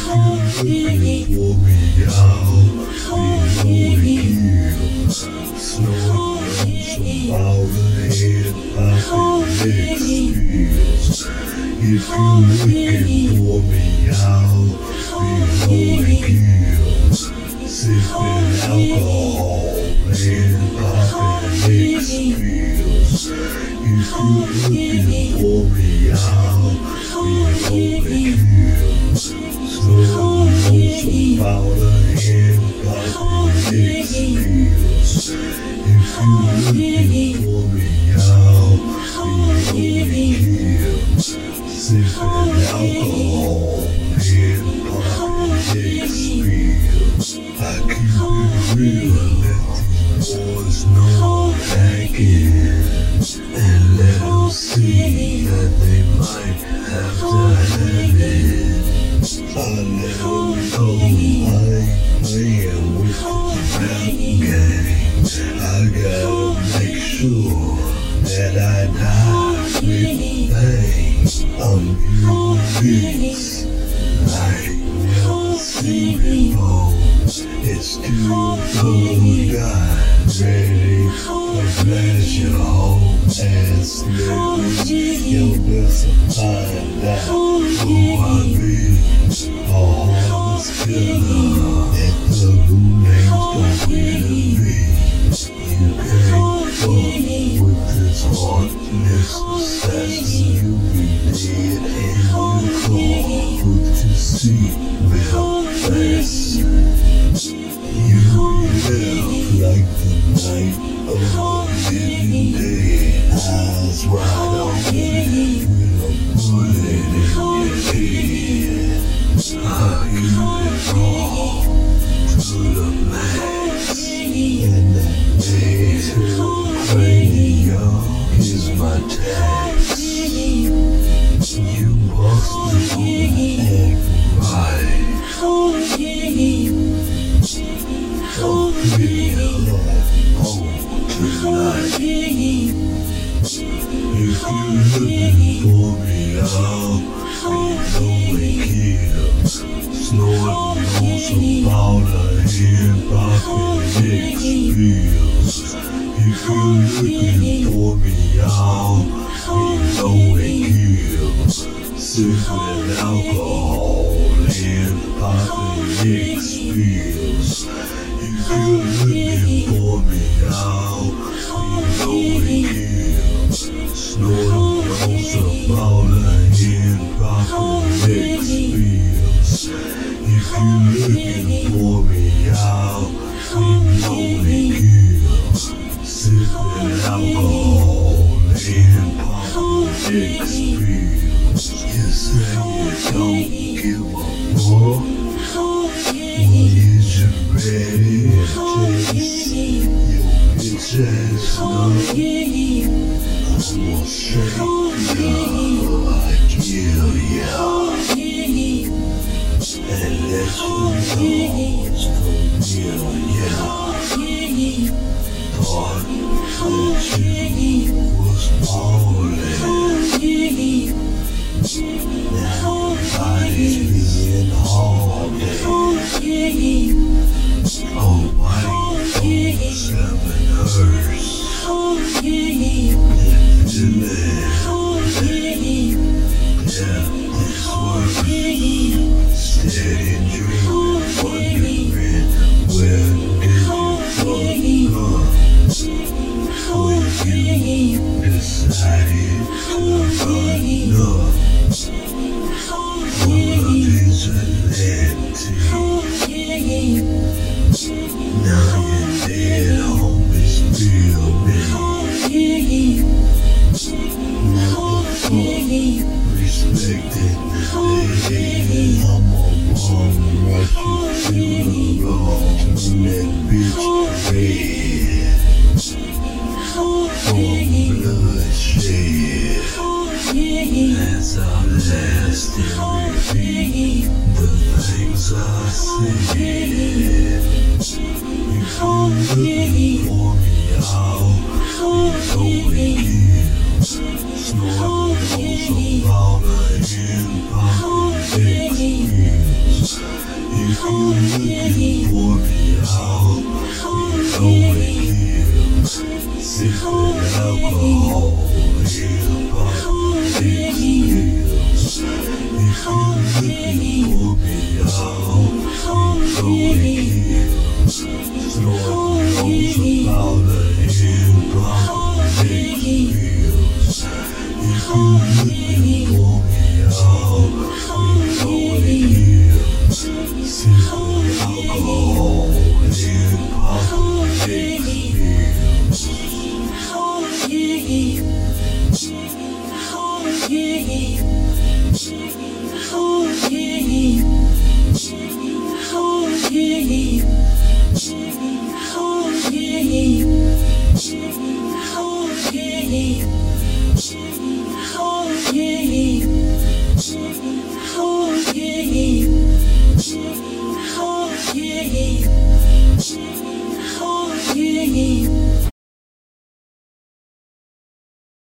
looking for me out below the hills, snowing some powder and popping Nix pills. If you're looking for me out below the hills, sipping alcohol and popping Nix pills. If you're looking for me out below the hills, snowing some powder and popping Nix pills. If you're looking for me out below the hills, sipping alcohol and popping Nix pills. I keep it real and let these boys know I can, and let them see that they might have to have it. I let them know I ain't playing with the rap gang. I gotta make sure that I die with bangs. I'm Nix like never seen before. It's too good, God, ready to blast your whole ass niggas. You best find out who I be. A harmless killer, and the who names don't really be. You can't fuck with this heartless assassin. You be dead and you fall. Put your seatbelt fasten. You be left like the night of the living dead. Eyes wide open with a bullet in your head. You been raw to the max, and that big cranium is my tax. You busted and right. Don't feel like home tonight. If you're looking for me out below the hills, snorting on some powder and popping Nix pills. If you're looking for me out below the hills, sipping alcohol and popping Nix pills. If you're looking for me out below the hills, snorting on some powder and popping Nix pills. If you're looking for me out below the hills, sipping alcohol and popping Nix pills. You say you don't give a fuck. Well, is you ready to taste your bitch ass love? I'ma shake ya, I kill ya, and let you know it's for real, yeah. Thought that you was ballin'. Now everybody's being all day. Oh, white on 7 hearse. And feeling death is worse. Steady dreaming, wondering where did you fuck up when you decided to run up. Full of vigilante. Now you're dead, homies feel me. Never respected the day. I'm a bomb, rush you to the road. Turn that bitch red. For bloodshed. As I blast and repeat the things I said. If you're looking for me out below the hills, snorting on some powder and popping Nix pills. If you're looking for me, I'll be going here. Sipping alcohol, hip-hop, big pills. If you're looking for me, I'll be going here. Snorting those about the hip-hop, big pills. If you're looking